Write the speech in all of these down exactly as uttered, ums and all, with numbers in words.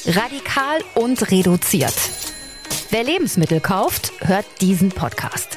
Radikal und reduziert. Wer Lebensmittel kauft, hört diesen Podcast.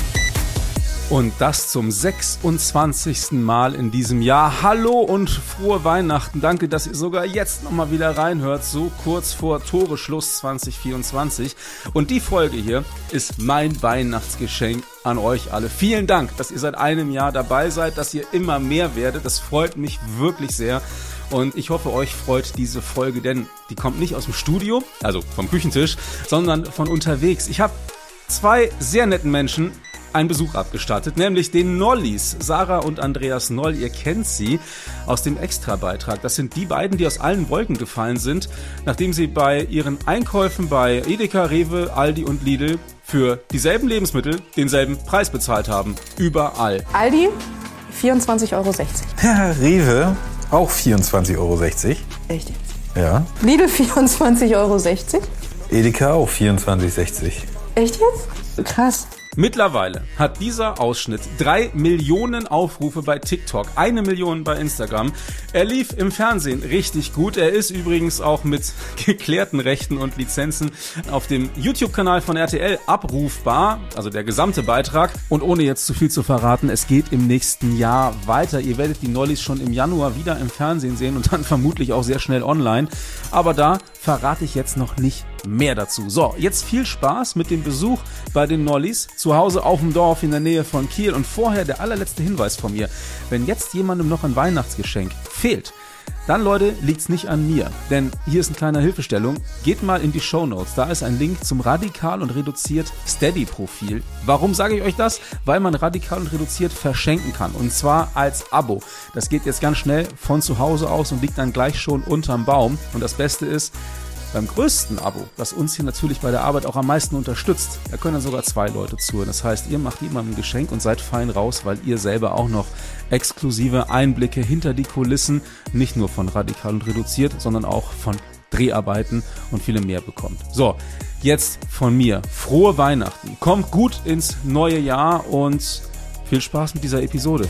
Und das zum sechsundzwanzigsten Mal in diesem Jahr. Hallo und frohe Weihnachten. Danke, dass ihr sogar jetzt nochmal wieder reinhört, so kurz vor Toreschluss zwanzig vierundzwanzig. Und die Folge hier ist mein Weihnachtsgeschenk an euch alle. Vielen Dank, dass ihr seit einem Jahr dabei seid, dass ihr immer mehr werdet. Das freut mich wirklich sehr. Und ich hoffe, euch freut diese Folge, denn die kommt nicht aus dem Studio, also vom Küchentisch, sondern von unterwegs. Ich habe zwei sehr netten Menschen einen Besuch abgestattet, nämlich den Nollis, Sarah und Andreas Noll. Ihr kennt sie aus dem Extra-Beitrag. Das sind die beiden, die aus allen Wolken gefallen sind, nachdem sie bei ihren Einkäufen bei Edeka, Rewe, Aldi und Lidl für dieselben Lebensmittel denselben Preis bezahlt haben. Überall. Aldi, vierundzwanzig Euro sechzig. Ja, Rewe, auch vierundzwanzig Euro sechzig. Echt jetzt? Ja. Lidl, vierundzwanzig Euro sechzig. Edeka auch vierundzwanzig Euro sechzig. Echt jetzt? Krass. Mittlerweile hat dieser Ausschnitt drei Millionen Aufrufe bei TikTok, eine Million bei Instagram. Er lief im Fernsehen richtig gut. Er ist übrigens auch mit geklärten Rechten und Lizenzen auf dem YouTube-Kanal von R T L abrufbar, also der gesamte Beitrag. Und ohne jetzt zu viel zu verraten, es geht im nächsten Jahr weiter. Ihr werdet die Nollis schon im Januar wieder im Fernsehen sehen und dann vermutlich auch sehr schnell online. Aber da verrate ich jetzt noch nicht mehr dazu. So, jetzt viel Spaß mit dem Besuch bei den Nollis zu Hause auf dem Dorf in der Nähe von Kiel. Und vorher der allerletzte Hinweis von mir. Wenn jetzt jemandem noch ein Weihnachtsgeschenk fehlt, dann, Leute, liegt's nicht an mir. Denn hier ist eine kleine Hilfestellung. Geht mal in die Shownotes. Da ist ein Link zum Radikal und Reduziert Steady-Profil. Warum sage ich euch das? Weil man Radikal und Reduziert verschenken kann. Und zwar als Abo. Das geht jetzt ganz schnell von zu Hause aus und liegt dann gleich schon unterm Baum. Und das Beste ist, beim größten Abo, das uns hier natürlich bei der Arbeit auch am meisten unterstützt, da können dann sogar zwei Leute zuhören. Das heißt, ihr macht jemandem ein Geschenk und seid fein raus, weil ihr selber auch noch exklusive Einblicke hinter die Kulissen, nicht nur von Radikal und Reduziert, sondern auch von Dreharbeiten und viele mehr bekommt. So, jetzt von mir. Frohe Weihnachten. Kommt gut ins neue Jahr und viel Spaß mit dieser Episode.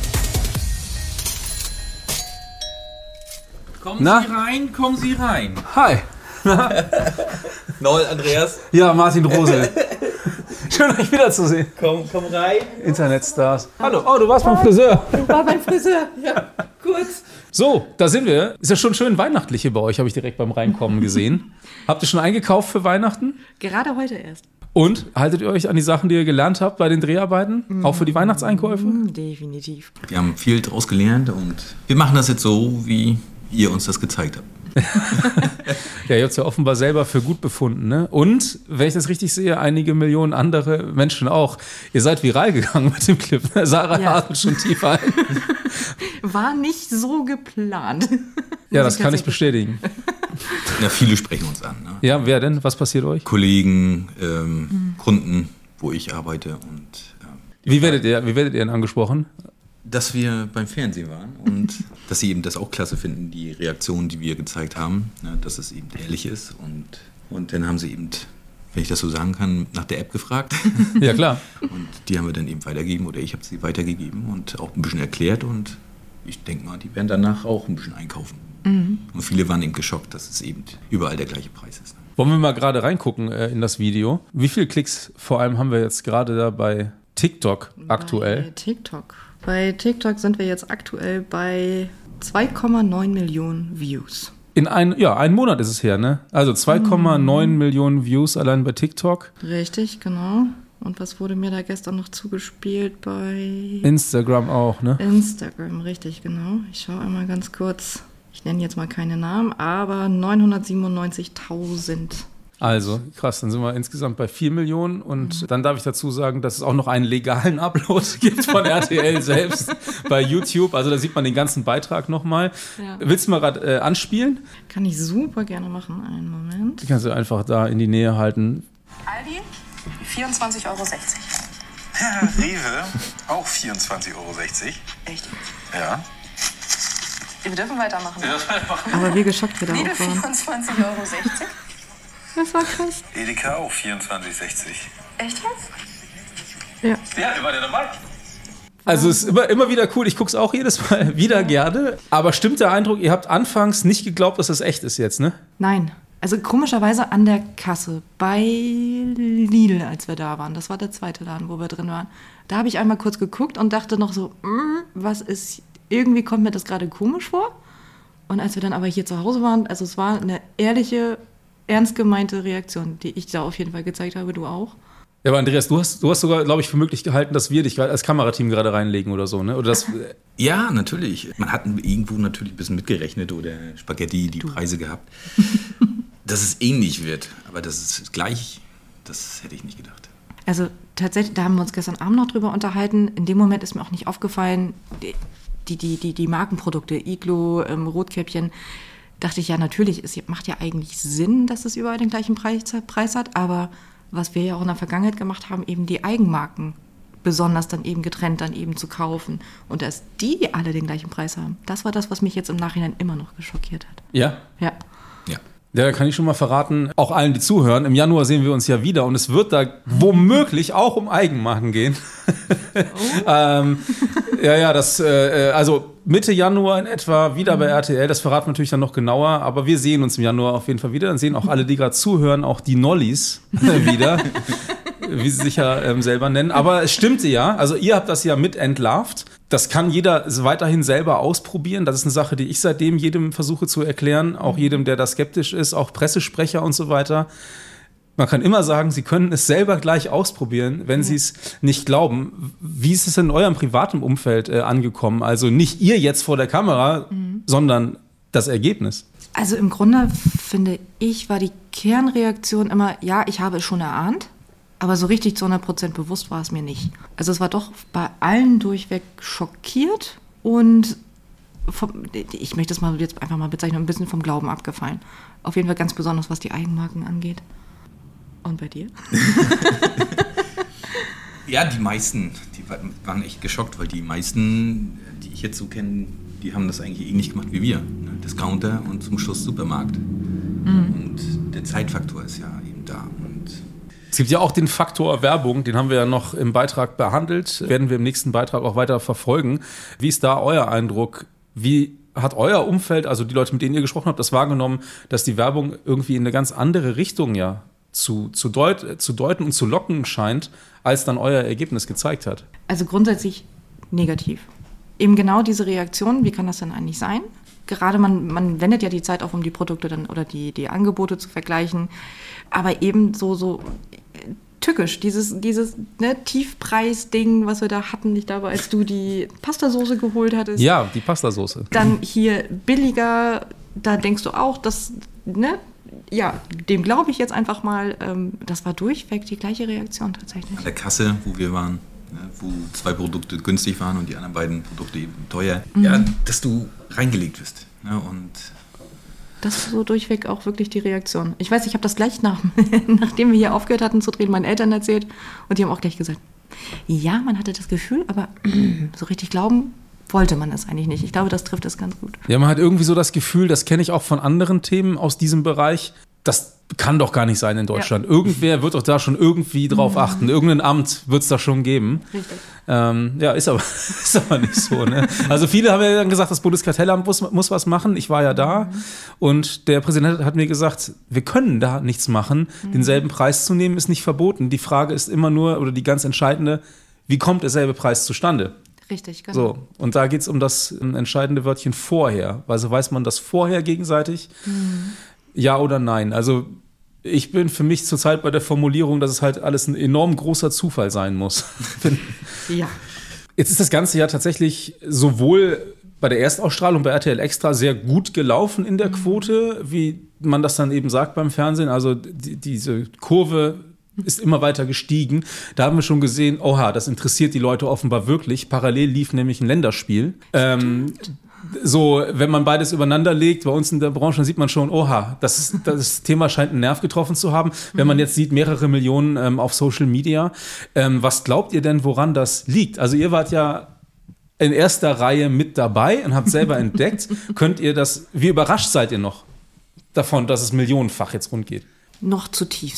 Kommen Na? Sie rein, kommen Sie rein. Hi. Noll, Andreas. Ja, Martin Rose. Schön, euch wiederzusehen. Komm, komm rein. Internetstars. Hallo. Oh, du warst beim Friseur. Ich war beim Friseur. Ja, kurz. So, da sind wir. Ist ja schon schön weihnachtlich hier bei euch, habe ich direkt beim Reinkommen gesehen. Habt ihr schon eingekauft für Weihnachten? Gerade heute erst. Und haltet ihr euch an die Sachen, die ihr gelernt habt bei den Dreharbeiten? Mm. Auch für die Weihnachtseinkäufe? Mm, definitiv. Wir haben viel draus gelernt und wir machen das jetzt so, wie ihr uns das gezeigt habt. Ja, ihr habt es ja offenbar selber für gut befunden, ne? Und, wenn ich das richtig sehe, einige Millionen andere Menschen auch. Ihr seid viral gegangen mit dem Clip. Sarah Ja. atmet schon tief ein. War nicht so geplant. Ja, das kann ich bestätigen. Ja, viele sprechen uns an. Ne? Ja, wer denn? Was passiert euch? Kollegen, ähm, mhm. Kunden, wo ich arbeite. Und ähm, Wie werdet ihr, wie werdet ihr denn angesprochen? dass wir beim Fernsehen waren und dass sie eben das auch klasse finden, die Reaktionen, die wir gezeigt haben, ne, dass es eben ehrlich ist. Und, und dann haben sie eben, wenn ich das so sagen kann, nach der App gefragt. Ja, klar. Und die haben wir dann eben weitergegeben oder ich habe sie weitergegeben und auch ein bisschen erklärt. Und ich denke mal, die werden danach auch ein bisschen einkaufen. Mhm. Und viele waren eben geschockt, dass es eben überall der gleiche Preis ist. Wollen wir mal gerade reingucken äh, in das Video? Wie viele Klicks vor allem haben wir jetzt gerade da bei TikTok aktuell? Bei TikTok. Bei TikTok sind wir jetzt aktuell bei zwei Komma neun Millionen Views. In ein, ja, einen Monat ist es her, ne? Also zwei Komma neun mm. Millionen Views allein bei TikTok. Richtig, genau. Und was wurde mir da gestern noch zugespielt bei Instagram auch, ne? Instagram, richtig, genau. Ich schaue einmal ganz kurz. Ich nenne jetzt mal keine Namen, aber neunhundertsiebenundneunzigtausend. Also, krass, dann sind wir insgesamt bei vier Millionen und mhm. dann darf ich dazu sagen, dass es auch noch einen legalen Upload gibt von R T L selbst bei YouTube. Also da sieht man den ganzen Beitrag nochmal. Ja. Willst du mal gerade äh, anspielen? Kann ich super gerne machen, einen Moment. Die kannst du einfach da in die Nähe halten. Aldi, vierundzwanzig Euro sechzig. Ja, Rewe, auch vierundzwanzig Euro sechzig. Echt? Ja. Wir dürfen weitermachen. Ja. Aber wie geschockt wir da Lidl auch waren. vierundzwanzig Euro sechzig. Das war krass. Edeka auch vierundzwanzig Euro sechzig. Echt jetzt? Ja. Ja, wir waren ja dabei. Also es ist immer, immer wieder cool, ich gucke es auch jedes Mal wieder gerne. Aber stimmt der Eindruck, ihr habt anfangs nicht geglaubt, dass das echt ist jetzt, ne? Nein. Also komischerweise an der Kasse bei Lidl, als wir da waren. Das war der zweite Laden, wo wir drin waren. Da habe ich einmal kurz geguckt und dachte noch so, mm, was ist, irgendwie kommt mir das gerade komisch vor. Und als wir dann aber hier zu Hause waren, also es war eine ehrliche, ernst gemeinte Reaktion, die ich da auf jeden Fall gezeigt habe, du auch. Ja, aber Andreas, du hast, du hast sogar, glaube ich, für möglich gehalten, dass wir dich als Kamerateam gerade reinlegen oder so, ne? Oder das, ja, natürlich. Man hat irgendwo natürlich ein bisschen mitgerechnet oder Spaghetti die du. Preise gehabt, dass es ähnlich wird. Aber das ist gleich, das hätte ich nicht gedacht. Also tatsächlich, da haben wir uns gestern Abend noch drüber unterhalten. In dem Moment ist mir auch nicht aufgefallen, die, die, die, die Markenprodukte, Iglo, ähm, Rotkäppchen, dachte ich ja, natürlich, es macht ja eigentlich Sinn, dass es überall den gleichen Preis, Preis hat, aber was wir ja auch in der Vergangenheit gemacht haben, eben die Eigenmarken besonders dann eben getrennt dann eben zu kaufen und dass die alle den gleichen Preis haben. Das war das, was mich jetzt im Nachhinein immer noch geschockiert hat. Ja? Ja. Ja. Ja, kann ich schon mal verraten, auch allen, die zuhören, im Januar sehen wir uns ja wieder und es wird da womöglich auch um Eigenmarken gehen. Oh. ähm, ja, ja, das, äh, also Mitte Januar in etwa wieder bei R T L, das verraten wir natürlich dann noch genauer, aber wir sehen uns im Januar auf jeden Fall wieder, dann sehen auch alle, die gerade zuhören, auch die Nollis wieder, wie sie sich ja ähm, selber nennen, aber es stimmte ja, also ihr habt das ja mit entlarvt. Das kann jeder weiterhin selber ausprobieren. Das ist eine Sache, die ich seitdem jedem versuche zu erklären, auch jedem, der da skeptisch ist, auch Pressesprecher und so weiter. Man kann immer sagen, Sie können es selber gleich ausprobieren, wenn ja. Sie es nicht glauben. Wie ist es in eurem privaten Umfeld äh, angekommen? Also nicht ihr jetzt vor der Kamera, mhm. sondern das Ergebnis. Also im Grunde, finde ich, war die Kernreaktion immer, ja, ich habe es schon erahnt. Aber so richtig zu hundert Prozent bewusst war es mir nicht. Also es war doch bei allen durchweg schockiert und vom, ich möchte es mal jetzt einfach mal bezeichnen, ein bisschen vom Glauben abgefallen. Auf jeden Fall ganz besonders, was die Eigenmarken angeht. Und bei dir? Ja, die meisten, die waren echt geschockt, weil die meisten, die ich jetzt so kenne, die haben das eigentlich ähnlich gemacht wie wir. Ne? Discounter und zum Schluss Supermarkt. Mhm. Und der Zeitfaktor ist ja eben da. Es gibt ja auch den Faktor Werbung, den haben wir ja noch im Beitrag behandelt, werden wir im nächsten Beitrag auch weiter verfolgen. Wie ist da euer Eindruck? Wie hat euer Umfeld, also die Leute, mit denen ihr gesprochen habt, das wahrgenommen, dass die Werbung irgendwie in eine ganz andere Richtung ja zu, zu, deut, zu deuten und zu locken scheint, als dann euer Ergebnis gezeigt hat? Also grundsätzlich negativ. Eben genau diese Reaktion, wie kann das denn eigentlich sein? Gerade man, man wendet ja die Zeit auf, um die Produkte dann oder die, die Angebote zu vergleichen, aber eben so, so tückisch, dieses, dieses ne, Tiefpreis-Ding, was wir da hatten, ich glaube, als du die Pastasoße geholt hattest. Ja, die Pastasoße. Dann hier billiger, da denkst du auch, dass, ne, ja, dem glaube ich jetzt einfach mal, ähm, das war durchweg die gleiche Reaktion tatsächlich. An der Kasse, wo wir waren, ne, wo zwei Produkte günstig waren und die anderen beiden Produkte eben teuer, mhm. ja, dass du reingelegt wirst. Ne, und das ist so durchweg auch wirklich die Reaktion. Ich weiß, ich habe das gleich nach, nachdem wir hier aufgehört hatten zu drehen, meinen Eltern erzählt und die haben auch gleich gesagt, ja, man hatte das Gefühl, aber so richtig glauben wollte man es eigentlich nicht. Ich glaube, das trifft es ganz gut. Ja, man hat irgendwie so das Gefühl, das kenne ich auch von anderen Themen aus diesem Bereich, das kann doch gar nicht sein in Deutschland. Ja. Irgendwer wird doch da schon irgendwie drauf achten. Irgendein Amt wird es da schon geben. Richtig. Ähm, ja, ist aber, ist aber nicht so. Ne? Also viele haben ja dann gesagt, das Bundeskartellamt muss, muss was machen. Ich war ja da mhm. und der Präsident hat mir gesagt, wir können da nichts machen. Mhm. Denselben Preis zu nehmen ist nicht verboten. Die Frage ist immer nur, oder die ganz entscheidende, wie kommt derselbe Preis zustande? Richtig, genau. So, und da geht es um das entscheidende Wörtchen vorher. Also weiß man das vorher gegenseitig? Mhm. Ja oder nein? Also ich bin für mich zurzeit bei der Formulierung, dass es halt alles ein enorm großer Zufall sein muss. Ja. Jetzt ist das Ganze ja tatsächlich sowohl bei der Erstausstrahlung bei R T L Extra sehr gut gelaufen in der Quote, wie man das dann eben sagt beim Fernsehen. Also die, diese Kurve ist immer weiter gestiegen. Da haben wir schon gesehen, oha, das interessiert die Leute offenbar wirklich. Parallel lief nämlich ein Länderspiel. Ähm, so, wenn man beides übereinander legt, bei uns in der Branche, dann sieht man schon, oha, das, das Thema scheint einen Nerv getroffen zu haben. Wenn man jetzt sieht, mehrere Millionen ähm, auf Social Media. Ähm, was glaubt ihr denn, woran das liegt? Also ihr wart ja in erster Reihe mit dabei und habt selber entdeckt. Könnt ihr das, wie überrascht seid ihr noch davon, dass es millionenfach jetzt rund geht? Noch zutiefst.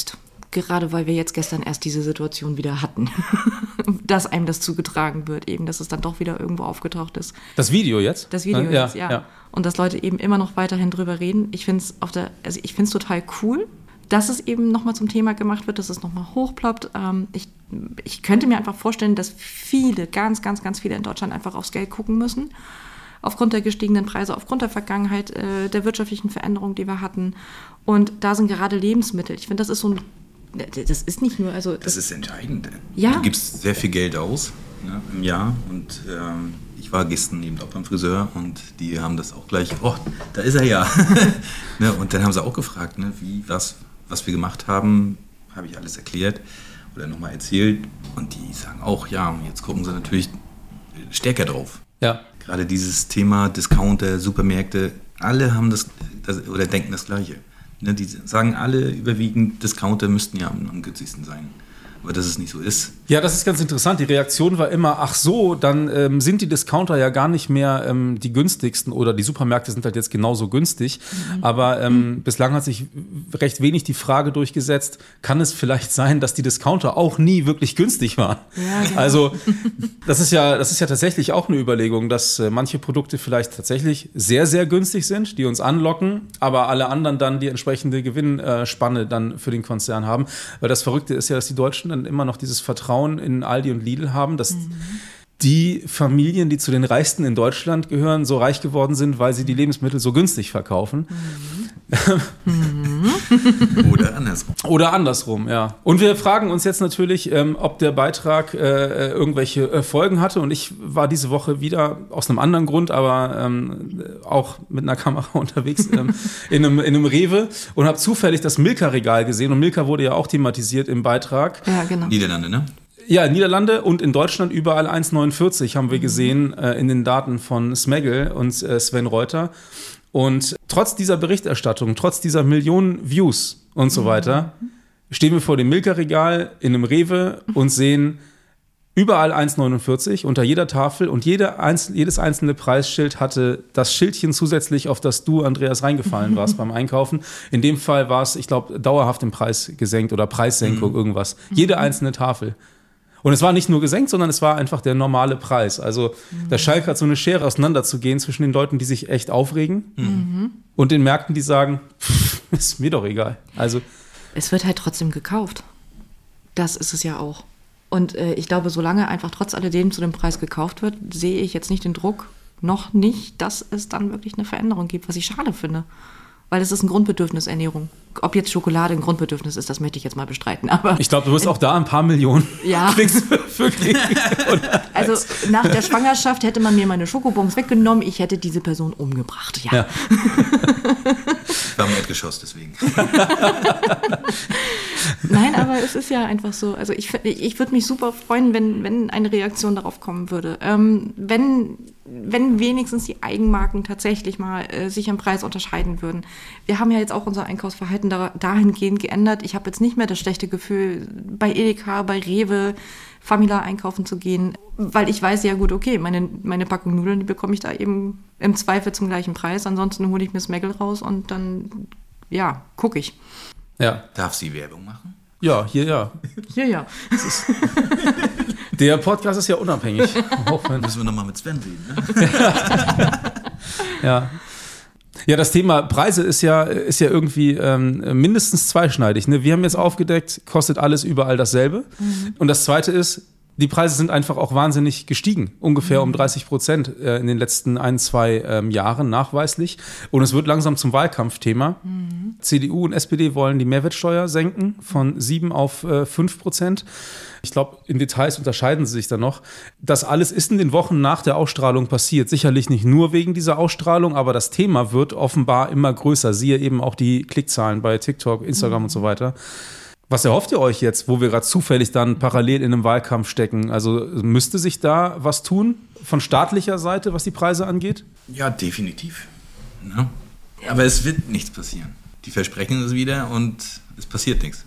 Gerade weil wir jetzt gestern erst diese Situation wieder hatten, dass einem das zugetragen wird, eben, dass es dann doch wieder irgendwo aufgetaucht ist. Das Video jetzt? Das Video ja, jetzt, ja. ja. Und dass Leute eben immer noch weiterhin drüber reden. Ich finde es auf der, also ich finde es total cool, dass es eben nochmal zum Thema gemacht wird, dass es nochmal hochploppt. Ähm, ich, ich könnte mir einfach vorstellen, dass viele, ganz, ganz, ganz viele in Deutschland einfach aufs Geld gucken müssen. Aufgrund der gestiegenen Preise, aufgrund der Vergangenheit, äh, der wirtschaftlichen Veränderungen, die wir hatten. Und da sind gerade Lebensmittel. Ich finde, das ist so ein, das ist nicht nur, also. Das, das ist entscheidend. Ja. Du gibst sehr viel Geld aus, ne, im Jahr und ähm, ich war gestern eben auch beim Friseur und die haben das auch gleich, oh, da ist er ja. Ne, und dann haben sie auch gefragt, ne, wie, was, was wir gemacht haben, habe ich alles erklärt oder nochmal erzählt und die sagen auch, ja, und jetzt gucken sie natürlich stärker drauf. Ja. Gerade dieses Thema Discounter, Supermärkte, alle haben das, das oder denken das Gleiche. Ne, die sagen alle überwiegend, Discounter müssten ja am, am günstigsten sein. Aber dass es nicht so ist. Ja, das ist ganz interessant. Die Reaktion war immer, ach so, dann ähm, sind die Discounter ja gar nicht mehr ähm, die günstigsten oder die Supermärkte sind halt jetzt genauso günstig. Mhm. Aber ähm, mhm. bislang hat sich recht wenig die Frage durchgesetzt, kann es vielleicht sein, dass die Discounter auch nie wirklich günstig waren? Ja, genau. Also das ist ja, das ist ja tatsächlich auch eine Überlegung, dass äh, manche Produkte vielleicht tatsächlich sehr, sehr günstig sind, die uns anlocken, aber alle anderen dann die entsprechende Gewinnspanne dann für den Konzern haben. Weil das Verrückte ist ja, dass die Deutschen dann immer noch dieses Vertrauen in Aldi und Lidl haben, dass mhm. die Familien, die zu den Reichsten in Deutschland gehören, so reich geworden sind, weil sie die Lebensmittel so günstig verkaufen. Mhm. Oder andersrum. Oder andersrum, ja. Und wir fragen uns jetzt natürlich, ähm, ob der Beitrag äh, irgendwelche äh, Folgen hatte. Und ich war diese Woche wieder aus einem anderen Grund, aber ähm, auch mit einer Kamera unterwegs ähm, in, einem, in einem Rewe und habe zufällig das Milka-Regal gesehen. Und Milka wurde ja auch thematisiert im Beitrag. Ja, genau. Niederlande, ne? Ja, in Niederlande und in Deutschland überall eins Komma neunundvierzig haben wir gesehen äh, in den Daten von Smegel und äh, Sven Reuter. Und trotz dieser Berichterstattung, trotz dieser Millionen Views und so weiter, stehen wir vor dem Milka-Regal in einem Rewe und sehen überall eins Komma neunundvierzig unter jeder Tafel und jede einzel- jedes einzelne Preisschild hatte das Schildchen zusätzlich, auf das du, Andreas, reingefallen warst beim Einkaufen. In dem Fall war es, ich glaube, dauerhaft im Preis gesenkt oder Preissenkung, mhm. irgendwas. Jede einzelne Tafel. Und es war nicht nur gesenkt, sondern es war einfach der normale Preis. Also mhm. da scheint gerade so eine Schere auseinanderzugehen zwischen den Leuten, die sich echt aufregen mhm. und den Märkten, die sagen, pff, ist mir doch egal. Also es wird halt trotzdem gekauft. Das ist es ja auch. Und äh, ich glaube, solange einfach trotz alledem zu dem Preis gekauft wird, sehe ich jetzt nicht den Druck, noch nicht, dass es dann wirklich eine Veränderung gibt, was ich schade finde. Weil es ist ein Grundbedürfnis, Ernährung. Ob jetzt Schokolade ein Grundbedürfnis ist, das möchte ich jetzt mal bestreiten. Aber ich glaube, du wirst auch da ein paar Millionen ja. kriegst für kriegen. Also nach der Schwangerschaft hätte man mir meine Schokobons weggenommen, ich hätte diese Person umgebracht. Ja. ja. Ich war im Erdgeschoss, deswegen. Nein, aber es ist ja einfach so. Also ich, ich würde mich super freuen, wenn, wenn eine Reaktion darauf kommen würde. Ähm, wenn, wenn wenigstens die Eigenmarken tatsächlich mal äh, sich im Preis unterscheiden würden. Wir haben ja jetzt auch unser Einkaufsverhalten da, dahingehend geändert. Ich habe jetzt nicht mehr das schlechte Gefühl, bei Edeka, bei Rewe, Famila einkaufen zu gehen, weil ich weiß ja gut, okay, meine, meine Packung Nudeln, die bekomme ich da eben im Zweifel zum gleichen Preis. Ansonsten hole ich mir Smegel raus und dann, ja, gucke ich. Ja. Darf sie Werbung machen? Ja, hier ja. Hier ja. Der Podcast ist ja unabhängig. Müssen wir nochmal mit Sven reden, ne? Ja. Ja, das Thema Preise ist ja, ist ja irgendwie ähm, mindestens zweischneidig. Ne? Wir haben jetzt aufgedeckt, kostet alles überall dasselbe. Mhm. Und das Zweite ist, die Preise sind einfach auch wahnsinnig gestiegen. Ungefähr mhm. um dreißig Prozent äh, in den letzten ein, zwei ähm, Jahren nachweislich. Und es wird langsam zum Wahlkampfthema. Mhm. C D U und S P D wollen die Mehrwertsteuer senken von sieben auf äh, fünf Prozent. Ich glaube, in Details unterscheiden sie sich dann noch. Das alles ist in den Wochen nach der Ausstrahlung passiert. Sicherlich nicht nur wegen dieser Ausstrahlung, aber das Thema wird offenbar immer größer. Siehe eben auch die Klickzahlen bei TikTok, Instagram mhm. und so weiter. Was erhofft ihr euch jetzt, wo wir gerade zufällig dann parallel in einem Wahlkampf stecken? Also müsste sich da was tun von staatlicher Seite, was die Preise angeht? Ja, definitiv. Ja. Aber es wird nichts passieren. Die versprechen es wieder und es passiert nichts.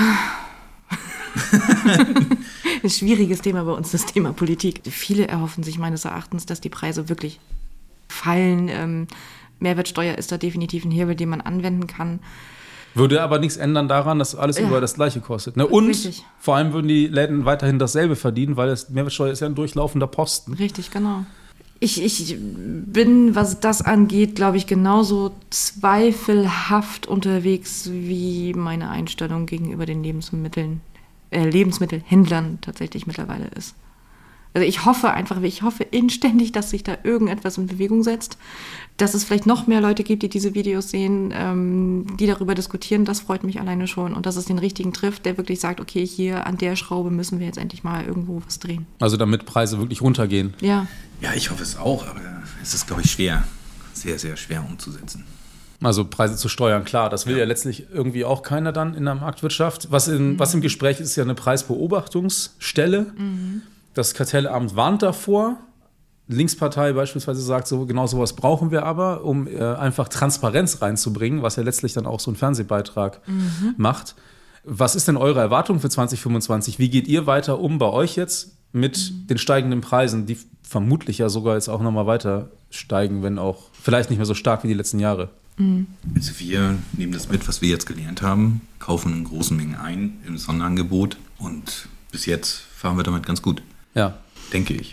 Ein schwieriges Thema bei uns, das Thema Politik. Viele erhoffen sich meines Erachtens, dass die Preise wirklich fallen. Ähm, Mehrwertsteuer ist da definitiv ein Hebel, den man anwenden kann. Würde aber nichts ändern daran, dass alles Ja. über das Gleiche kostet. Ne? Und Richtig. vor allem würden die Läden weiterhin dasselbe verdienen, weil das Mehrwertsteuer ist ja ein durchlaufender Posten. Richtig, genau. Ich, ich bin, was das angeht, glaube ich, genauso zweifelhaft unterwegs wie meine Einstellung gegenüber den Lebensmitteln, äh, Lebensmittelhändlern tatsächlich mittlerweile ist. Also ich hoffe einfach, ich hoffe inständig, dass sich da irgendetwas in Bewegung setzt, dass es vielleicht noch mehr Leute gibt, die diese Videos sehen, ähm, die darüber diskutieren. Das freut mich alleine schon. Und dass es den richtigen trifft, der wirklich sagt, okay, hier an der Schraube müssen wir jetzt endlich mal irgendwo was drehen. Also damit Preise wirklich runtergehen. Ja. Ja, ich hoffe es auch, aber es ist, glaube ich, schwer. Sehr, sehr schwer umzusetzen. Also Preise zu steuern, klar, das will ja, ja letztlich irgendwie auch keiner dann in der Marktwirtschaft. Was, in, mhm. was im Gespräch ist, ist ja eine Preisbeobachtungsstelle. Mhm. Das Kartellamt warnt davor. Linkspartei beispielsweise sagt, so genau sowas brauchen wir aber, um äh, einfach Transparenz reinzubringen, was ja letztlich dann auch so ein Fernsehbeitrag mhm. macht. Was ist denn eure Erwartung für zwanzig fünfundzwanzig? Wie geht ihr weiter um bei euch jetzt mit mhm. den steigenden Preisen, die vermutlich ja sogar jetzt auch nochmal weiter steigen, wenn auch vielleicht nicht mehr so stark wie die letzten Jahre? Mhm. Also wir nehmen das mit, was wir jetzt gelernt haben, kaufen in großen Mengen ein im Sonderangebot und bis jetzt fahren wir damit ganz gut. Ja. Denke ich.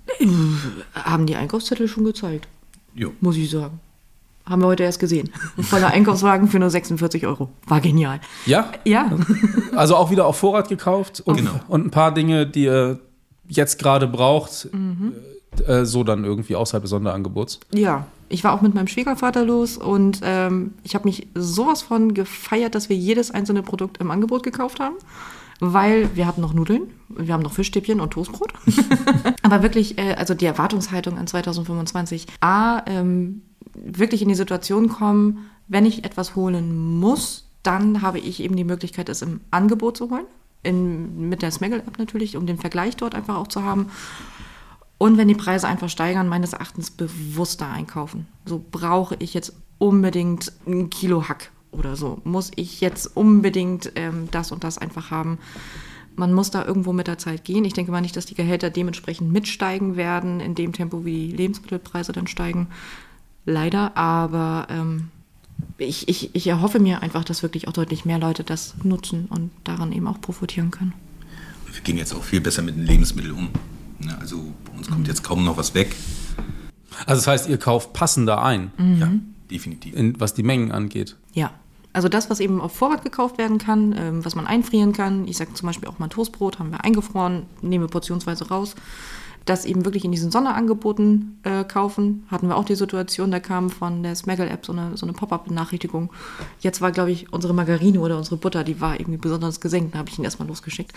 Haben die Einkaufszettel schon gezeigt, Jo. muss ich sagen. Haben wir heute erst gesehen. Ein voller Einkaufswagen für nur sechsundvierzig Euro. War genial. Ja? Ja. Also auch wieder auf Vorrat gekauft und, Genau. und ein paar Dinge, die ihr jetzt gerade braucht, Mhm. äh, so dann irgendwie außerhalb des Sonderangebots. Ja, ich war auch mit meinem Schwiegervater los und ähm, ich habe mich sowas von gefeiert, dass wir jedes einzelne Produkt im Angebot gekauft haben, weil wir hatten noch Nudeln, wir haben noch Fischstäbchen und Toastbrot. Aber wirklich, äh, also die Erwartungshaltung an zwanzig fünfundzwanzig, A, ähm, wirklich in die Situation kommen, wenn ich etwas holen muss, dann habe ich eben die Möglichkeit, es im Angebot zu holen, in, mit der Smaggle-App natürlich, um den Vergleich dort einfach auch zu haben. Und wenn die Preise einfach steigern, meines Erachtens bewusster einkaufen. So brauche ich jetzt unbedingt ein Kilo Hack oder so. Muss ich jetzt unbedingt ähm, das und das einfach haben. Man muss da irgendwo mit der Zeit gehen. Ich denke mal nicht, dass die Gehälter dementsprechend mitsteigen werden, in dem Tempo, wie die Lebensmittelpreise dann steigen. Leider, aber ähm, ich, ich, ich erhoffe mir einfach, dass wirklich auch deutlich mehr Leute das nutzen und daran eben auch profitieren können. Wir gehen jetzt auch viel besser mit den Lebensmitteln um. Ne, also bei uns kommt jetzt kaum noch was weg. Also das heißt, ihr kauft passender ein, Ja, definitiv. in, was die Mengen angeht. Ja, also das, was eben auf Vorrat gekauft werden kann, ähm, was man einfrieren kann. Ich sage zum Beispiel auch mal Toastbrot, haben wir eingefroren, nehmen wir portionsweise raus. Das eben wirklich in diesen Sonderangeboten äh, kaufen. Hatten wir auch die Situation, da kam von der Smaggle-App so eine, so eine Pop-Up-Benachrichtigung. Jetzt war, glaube ich, unsere Margarine oder unsere Butter, die war irgendwie besonders gesenkt. Da habe ich ihn erstmal losgeschickt.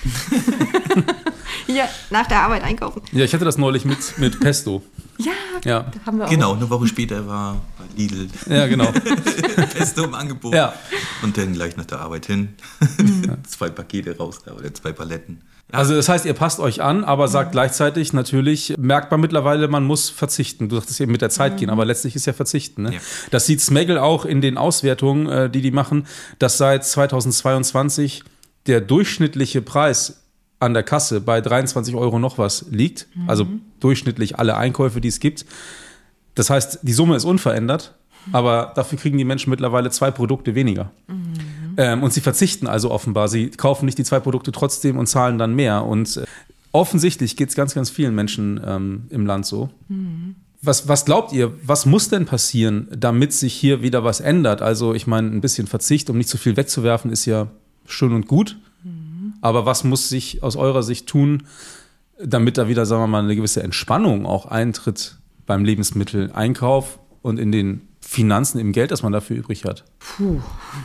Hier, nach der Arbeit einkaufen. Ja, ich hatte das neulich mit, mit Pesto. Ja, Ja. da haben wir auch. Genau, eine Woche später war bei Lidl Ja, genau. Pesto im Angebot. Ja. Und dann gleich nach der Arbeit hin. Zwei Pakete raus oder zwei Paletten. Also das heißt, ihr passt euch an, aber sagt gleichzeitig natürlich, merkt man mittlerweile, man muss verzichten. Du sagtest eben mit der Zeit gehen, aber letztlich ist ja Verzichten. Ne? Ja. Das sieht Smaggle auch in den Auswertungen, äh, die die machen, dass seit zweitausendzweiundzwanzig der durchschnittliche Preis an der Kasse bei dreiundzwanzig Euro noch was liegt. Also durchschnittlich alle Einkäufe, die es gibt. Das heißt, die Summe ist unverändert, aber dafür kriegen die Menschen mittlerweile zwei Produkte weniger. Mhm. Ähm, und sie verzichten also offenbar. Sie kaufen nicht die zwei Produkte trotzdem und zahlen dann mehr. Und äh, offensichtlich geht es ganz, ganz vielen Menschen ähm, im Land so. Mhm. Was, was glaubt ihr, was muss denn passieren, damit sich hier wieder was ändert? Also ich meine, ein bisschen Verzicht, um nicht zu viel wegzuwerfen, ist ja schön und gut. Mhm. Aber was muss sich aus eurer Sicht tun, damit da wieder, sagen wir mal, eine gewisse Entspannung auch eintritt beim Lebensmitteleinkauf und in den Finanzen, im Geld, das man dafür übrig hat? Puh.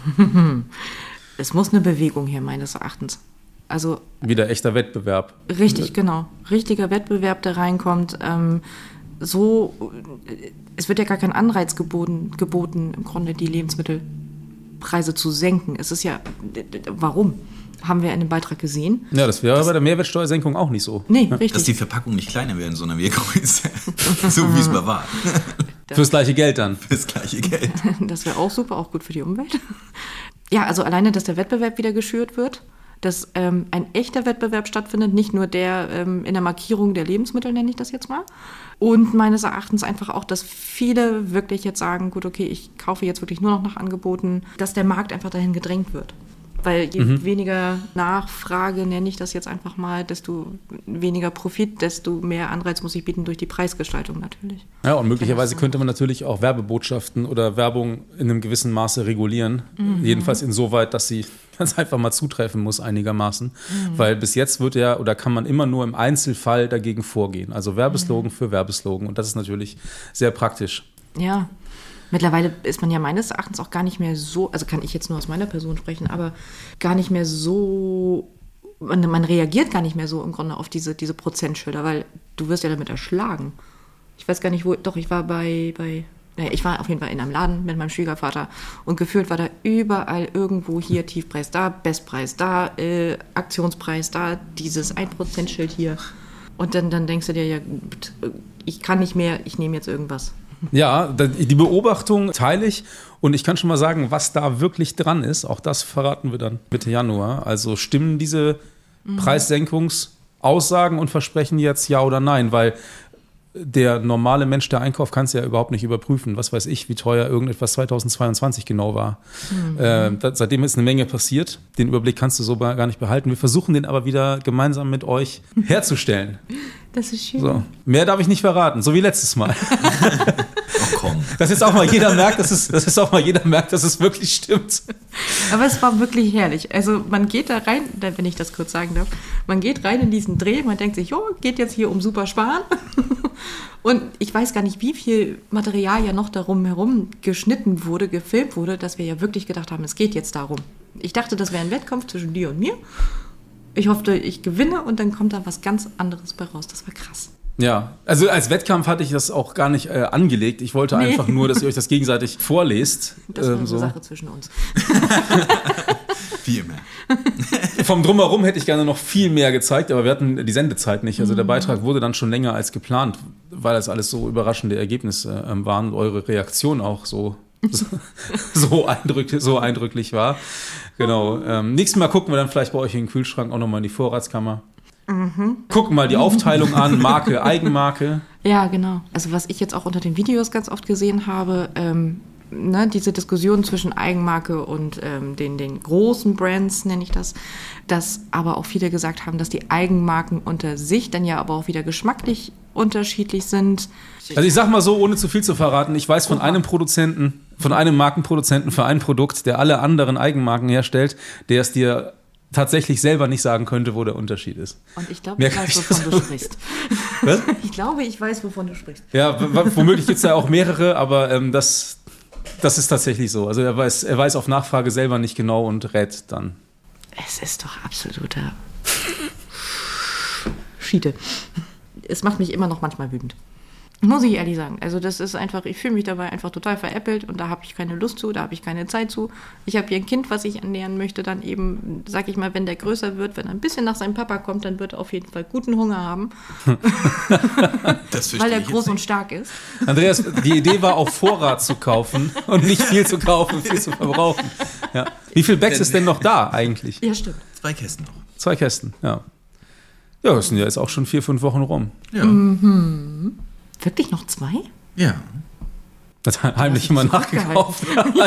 Es muss eine Bewegung hier meines Erachtens. Also Wieder echter Wettbewerb. richtig, genau. Richtiger Wettbewerb, der reinkommt. Ähm, so, es wird ja gar kein Anreiz geboten, geboten, im Grunde die Lebensmittelpreise zu senken. Es ist ja, warum? Haben wir in dem Beitrag gesehen. Ja, das wäre bei der Mehrwertsteuersenkung auch nicht so. Nee, Ja. richtig. Dass die Verpackung nicht kleiner werden, sondern mehr größer. So wie es mal war. Fürs gleiche Geld dann. Das gleiche Geld. Das wäre auch super, auch gut für die Umwelt. Ja, also alleine, dass der Wettbewerb wieder geschürt wird, dass ähm, ein echter Wettbewerb stattfindet, nicht nur der ähm, in der Markierung der Lebensmittel, nenne ich das jetzt mal. Und meines Erachtens einfach auch, dass viele wirklich jetzt sagen, gut, okay, ich kaufe jetzt wirklich nur noch nach Angeboten, dass der Markt einfach dahin gedrängt wird. Weil je mhm. weniger Nachfrage, nenne ich das jetzt einfach mal, desto weniger Profit, desto mehr Anreiz muss ich bieten durch die Preisgestaltung natürlich. Ja, und möglicherweise könnte man natürlich auch Werbebotschaften oder Werbung in einem gewissen Maße regulieren. Mhm. Jedenfalls insoweit, dass sie ganz einfach mal zutreffen muss einigermaßen. Mhm. Weil bis jetzt wird ja oder kann man immer nur im Einzelfall dagegen vorgehen. Also Werbeslogan mhm. für Werbeslogan. Und das ist natürlich sehr praktisch. Ja. Mittlerweile ist man ja meines Erachtens auch gar nicht mehr so, also kann ich jetzt nur aus meiner Person sprechen, aber gar nicht mehr so, man, man reagiert gar nicht mehr so im Grunde auf diese, diese Prozentschilder, weil du wirst ja damit erschlagen. Ich weiß gar nicht, wo, doch, ich war bei, bei, naja, ich war auf jeden Fall in einem Laden mit meinem Schwiegervater und gefühlt war da überall irgendwo hier Tiefpreis da, Bestpreis da, äh, Aktionspreis da, dieses ein Prozent Schild hier. Und dann, dann denkst du dir, ja, ich kann nicht mehr, ich nehme jetzt irgendwas. Ja, die Beobachtung teile ich und ich kann schon mal sagen, was da wirklich dran ist. Auch das verraten wir dann Mitte Januar. Also stimmen diese mhm. Preissenkungsaussagen und Versprechen jetzt ja oder nein? Weil der normale Mensch, der einkauft, kann es ja überhaupt nicht überprüfen. Was weiß ich, wie teuer irgendetwas zweitausendzweiundzwanzig genau war. Mhm. Äh, da, seitdem ist eine Menge passiert. Den Überblick kannst du so gar nicht behalten. Wir versuchen den aber wieder gemeinsam mit euch herzustellen. Das ist schön. So. Mehr darf ich nicht verraten, so wie letztes Mal. Oh, komm. Dass jetzt auch mal jeder merkt, dass es, dass jetzt auch mal jeder merkt, dass es wirklich stimmt. Aber es war wirklich herrlich. Also man geht da rein, wenn ich das kurz sagen darf, man geht rein in diesen Dreh, man denkt sich, jo, geht jetzt hier um super sparen. Und ich weiß gar nicht, wie viel Material ja noch darum herum geschnitten wurde, gefilmt wurde, dass wir ja wirklich gedacht haben, es geht jetzt darum. Ich dachte, das wäre ein Wettkampf zwischen dir und mir. Ich hoffte, ich gewinne und dann kommt da was ganz anderes bei raus. Das war krass. Ja, also als Wettkampf hatte ich das auch gar nicht äh, angelegt. Ich wollte nee. einfach nur, dass ihr euch das gegenseitig vorlest. Das war ähm, eine so. Sache zwischen uns. Wie immer. Vom Drumherum hätte ich gerne noch viel mehr gezeigt, aber wir hatten die Sendezeit nicht. Also der Beitrag wurde dann schon länger als geplant, weil das alles so überraschende Ergebnisse äh, waren und eure Reaktion auch so, so, so, eindrücklich, so eindrücklich war. Genau. Ähm, nächstes Mal gucken wir dann vielleicht bei euch in den Kühlschrank auch nochmal in die Vorratskammer. Mhm. Gucken mal die Aufteilung an, Marke, Eigenmarke. Ja, genau. Also was ich jetzt auch unter den Videos ganz oft gesehen habe, ähm, ne, diese Diskussion zwischen Eigenmarke und ähm, den, den großen Brands, nenne ich das, dass aber auch viele gesagt haben, dass die Eigenmarken unter sich dann ja aber auch wieder geschmacklich unterschiedlich sind. Also ich sag mal so, ohne zu viel zu verraten, ich weiß von Oha. einem Produzenten, von einem Markenproduzenten für ein Produkt, der alle anderen Eigenmarken herstellt, der es dir tatsächlich selber nicht sagen könnte, wo der Unterschied ist. Und ich glaube, ich weiß, wovon du sprichst. Was? Ich glaube, ich weiß, wovon du sprichst. Ja, w- womöglich gibt es ja auch mehrere, aber ähm, das, das ist tatsächlich so. Also er weiß, er weiß auf Nachfrage selber nicht genau und rät dann. Es ist doch absoluter Schiete. Es macht mich immer noch manchmal wütend. Muss ich ehrlich sagen. Also das ist einfach, ich fühle mich dabei einfach total veräppelt und da habe ich keine Lust zu, da habe ich keine Zeit zu. Ich habe hier ein Kind, was ich ernähren möchte, dann eben, sag ich mal, wenn der größer wird, wenn er ein bisschen nach seinem Papa kommt, dann wird er auf jeden Fall guten Hunger haben. Das weil er groß und stark ist. Andreas, die Idee war, auf Vorrat zu kaufen und nicht viel zu kaufen, viel zu verbrauchen. Ja. Wie viel Bags ist denn noch da eigentlich? Ja, stimmt. Zwei Kästen noch. Zwei Kästen, ja. Ja, das sind ja jetzt auch schon vier, fünf Wochen rum. Ja. Mhm. Wirklich noch zwei? Ja. Das hat heimlich immer nachgekauft.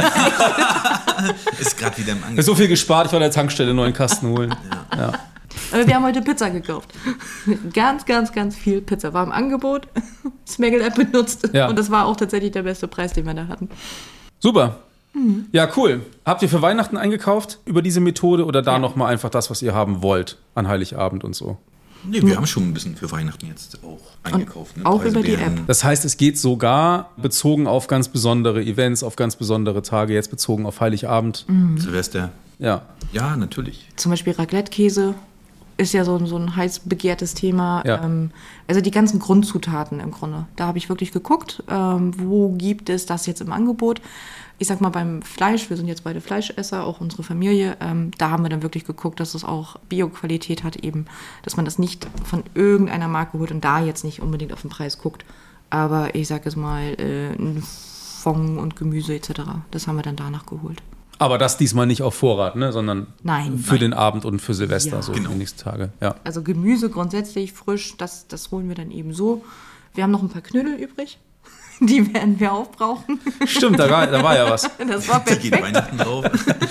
Ist gerade wieder im Angebot. So viel gespart, ich war an der Tankstelle einen neuen Kasten holen. Ja. Ja. Aber wir haben heute Pizza gekauft. Ganz, ganz, ganz viel Pizza. War im Angebot, Smaggle-App benutzt. Ja. Und das war auch tatsächlich der beste Preis, den wir da hatten. Super. Mhm. Ja, cool. Habt ihr für Weihnachten eingekauft über diese Methode oder da ja. nochmal einfach das, was ihr haben wollt an Heiligabend und so? Nee, wir haben schon ein bisschen für Weihnachten jetzt auch eingekauft. Ne? Auch über die App. Das heißt, es geht sogar bezogen auf ganz besondere Events, auf ganz besondere Tage, jetzt bezogen auf Heiligabend. Mhm. Silvester. Ja. Ja, natürlich. Zum Beispiel Raclette-Käse ist ja so, so ein heiß begehrtes Thema. Ja. Ähm, also die ganzen Grundzutaten im Grunde. Da habe ich wirklich geguckt, ähm, wo gibt es das jetzt im Angebot. Ich sag mal beim Fleisch, wir sind jetzt beide Fleischesser, auch unsere Familie, ähm, da haben wir dann wirklich geguckt, dass es auch Bio-Qualität hat eben, dass man das nicht von irgendeiner Marke holt und da jetzt nicht unbedingt auf den Preis guckt. Aber ich sag jetzt mal, äh, Fond und Gemüse et cetera, das haben wir dann danach geholt. Aber das diesmal nicht auf Vorrat, ne, sondern Nein, für nein. den Abend und für Silvester, Ja. so Genau. die nächsten Tage. Ja. Also Gemüse grundsätzlich frisch, das, das holen wir dann eben so. Wir haben noch ein paar Knödel übrig. Die werden wir aufbrauchen. Stimmt, da war, da war ja was. Das war Da geht perfekt. Weihnachten drauf.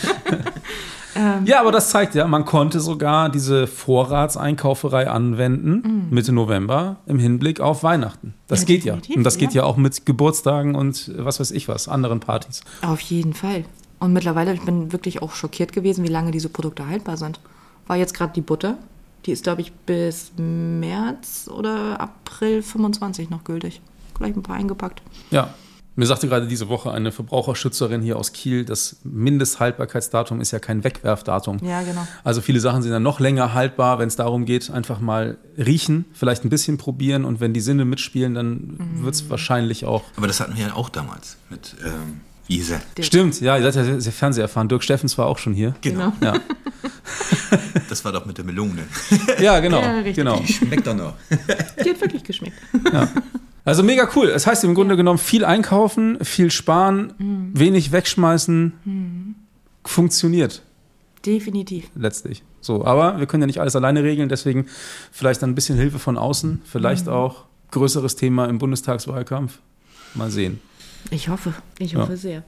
Ja, aber das zeigt ja, man konnte sogar diese Vorratseinkauferei anwenden, Mitte November, im Hinblick auf Weihnachten. Das Ja, geht ja. definitiv, Und das geht ja. ja. auch mit Geburtstagen und was weiß ich was, anderen Partys. Auf jeden Fall. Und mittlerweile, ich bin wirklich auch schockiert gewesen, wie lange diese Produkte haltbar sind. War jetzt gerade die Butter. Die ist, glaube ich, bis März oder April fünfundzwanzig noch gültig. Gleich ein paar eingepackt. Ja. Mir sagte gerade diese Woche eine Verbraucherschützerin hier aus Kiel, das Mindesthaltbarkeitsdatum ist ja kein Wegwerfdatum. Ja, genau. Also viele Sachen sind dann noch länger haltbar, wenn es darum geht, einfach mal riechen, vielleicht ein bisschen probieren und wenn die Sinne mitspielen, dann wird es wahrscheinlich auch. Aber das hatten wir ja auch damals mit ähm, Isa. Stimmt, ja, ihr seid ja sehr fernseherfahren. Dirk Steffens war auch schon hier. Genau. Ja, Das war doch mit der Melone. ja genau. Ja, richtig. genau. Die schmeckt doch noch. Die hat wirklich geschmeckt. Also mega cool. Das heißt im Grunde genommen viel einkaufen, viel sparen, wenig wegschmeißen. Funktioniert Definitiv. letztlich. So, aber wir können ja nicht alles alleine regeln, deswegen vielleicht dann ein bisschen Hilfe von außen, vielleicht auch größeres Thema im Bundestagswahlkampf. Mal sehen. Ich hoffe. Ich Ja. hoffe sehr.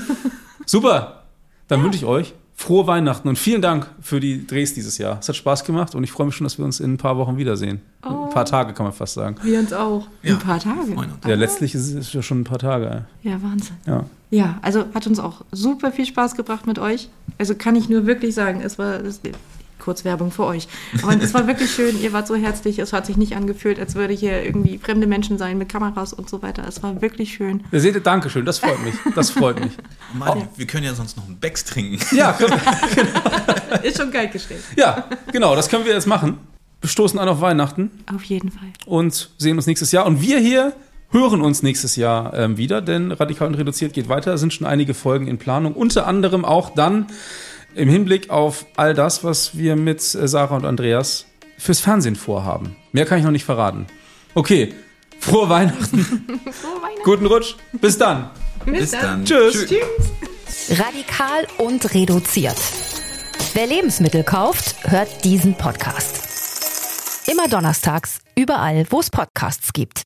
Super. Dann wünsche ich euch frohe Weihnachten und vielen Dank für die Drehs dieses Jahr. Es hat Spaß gemacht und ich freue mich schon, dass wir uns in ein paar Wochen wiedersehen. Ein paar Tage kann man fast sagen. Wir uns auch. Ja, ein paar Tage. freuen uns. Ja, letztlich ist es ja schon ein paar Tage. Ja, Wahnsinn. Ja. Ja, also hat uns auch super viel Spaß gebracht mit euch. Also kann ich nur wirklich sagen, es war das, kurz Werbung für euch. Aber es war wirklich schön, ihr wart so herzlich, es hat sich nicht angefühlt, als würde hier irgendwie fremde Menschen sein mit Kameras und so weiter. Es war wirklich schön. Ihr seht, Dankeschön, das freut mich. Das freut mich. Mann, wir können ja sonst noch einen Becks trinken. Ja, können wir, Ist schon kalt gestellt. ja, genau, das können wir jetzt machen. Wir stoßen an auf Weihnachten Auf jeden Fall. und sehen uns nächstes Jahr. Und wir hier hören uns nächstes Jahr ähm, wieder, denn Radikal und Reduziert geht weiter. Es sind schon einige Folgen in Planung. Unter anderem auch dann im Hinblick auf all das, was wir mit äh, Sarah und Andreas fürs Fernsehen vorhaben. Mehr kann ich noch nicht verraten. Okay, frohe Weihnachten, Frohe Weihnachten. guten Rutsch, bis dann. Bis dann. Tschüss. Radikal und reduziert. Wer Lebensmittel kauft, hört diesen Podcast. Immer donnerstags, überall, wo es Podcasts gibt.